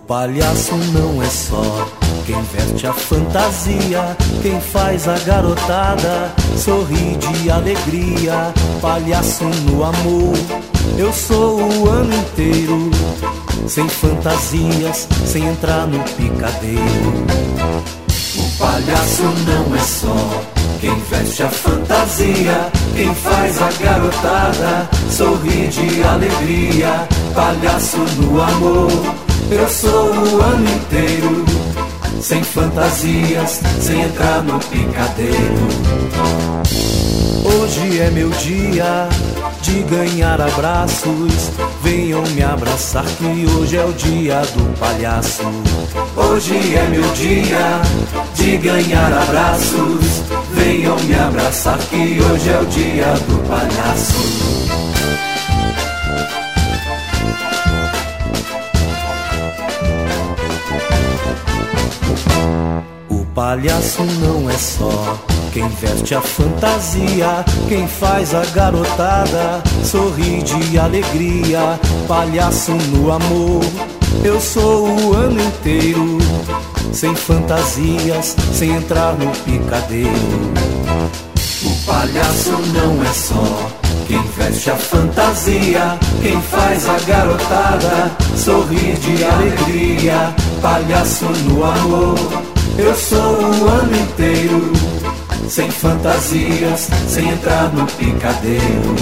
palhaço não é só quem veste a fantasia, quem faz a garotada sorrir de alegria. Palhaço no amor, eu sou o ano inteiro, sem fantasias, sem entrar no picadeiro. O palhaço não é só quem veste a fantasia, quem faz a garotada sorrir de alegria. Palhaço no amor, eu sou o ano inteiro, sem fantasias, sem entrar no picadeiro. Hoje é meu dia de ganhar abraços, venham me abraçar que hoje é o dia do palhaço. Hoje é meu dia de ganhar abraços, venham me abraçar que hoje é o dia do palhaço. O palhaço não é só quem veste a fantasia, quem faz a garotada sorrir de alegria. Palhaço no amor, eu sou o ano inteiro, sem fantasias, sem entrar no picadeiro. O palhaço não é só quem veste a fantasia, quem faz a garotada sorrir de alegria. Palhaço no amor, eu sou o ano inteiro, sem fantasias, sem entrar no picadeiro.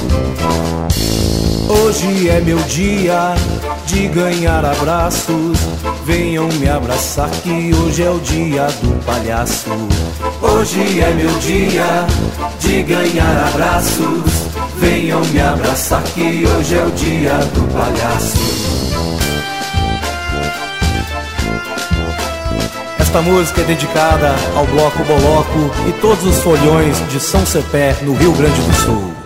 Hoje é meu dia de ganhar abraços, venham me abraçar que hoje é o dia do palhaço. Hoje é meu dia de ganhar abraços, venham me abraçar que hoje é o dia do palhaço. Esta música é dedicada ao Bloco Boloco e todos os folhões de São Cepé, no Rio Grande do Sul.